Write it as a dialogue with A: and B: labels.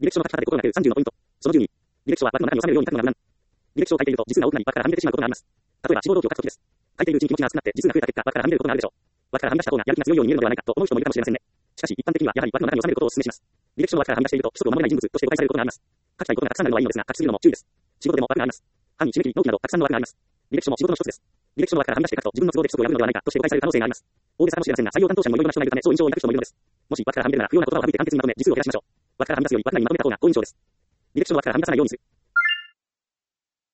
A: 履歴書の書き方で心なく30のポイント。その12。履歴書は枠の中に収めるように書くのが無難。履歴書を書いていると字数が多くなり、枠からはみ出てしまうことがあります。例えば志望動機を書くときです。書いているうちに気持ちが熱くなって字数が増えた結果、枠からはみ出ることがあるでしょう。枠からはみ出した方がやる気が強いように見えるのではないかと思う人もいるかもしれませんね。しかし一般的にはやはり枠の中に収めることをお勧めします。履歴書の枠からはみ出していると規則を守れない人物として誤解されることがあります。書きたいことがたくさんあるのはいいのですが、書きすぎるのも注意です。仕事でも枠があります。範囲、締め切り、納期などたくさんの枠があります。履歴書も仕事の一つです。履歴書の枠からはみ出して書くと自分の都合で規則を破るのではないかとして誤解される可能性があります。大げさかもしれませんが、採用担当者にもいろいろな人がいるため、そう印象を抱く人もいるのです。もし枠からはみ出るなら不要な言葉を省いて簡潔にまとめ、字数を減らしましょう。枠からはみ出すより枠内にまとめた方が好印象です。履歴書の枠からはみ出さないようにする。